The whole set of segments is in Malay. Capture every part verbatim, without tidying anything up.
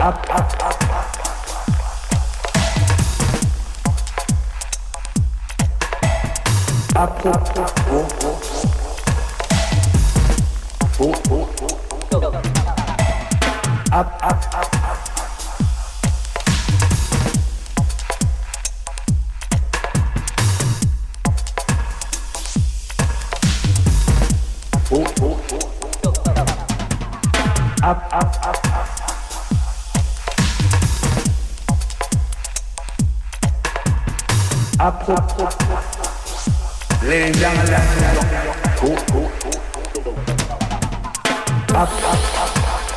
up, up, up. Up, up, up, oh, oh. Oh, oh, oh. Up, up, up, up. Oh, oh, oh. Up, up, up, up. Up, up, up, up. Lay down, down, down. Oh, oh, oh. Up, up, up.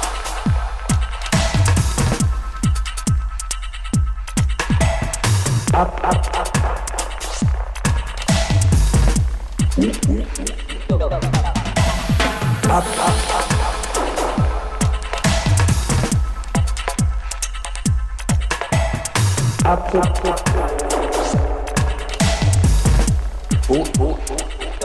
Up, up, up. Mm, mm, mm. Up, up, up. Up, up, up. Oh, oh, oh.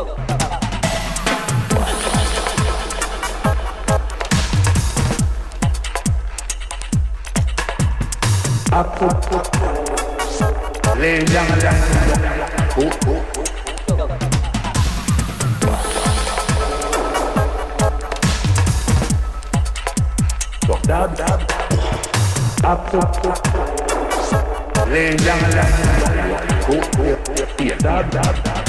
Up, up, up. Lay down, down, down. Oh, oh, oh. Dab, dab. Up, up, up. Lay down, down, down. Oh, oh, oh. Dab, dab, dab.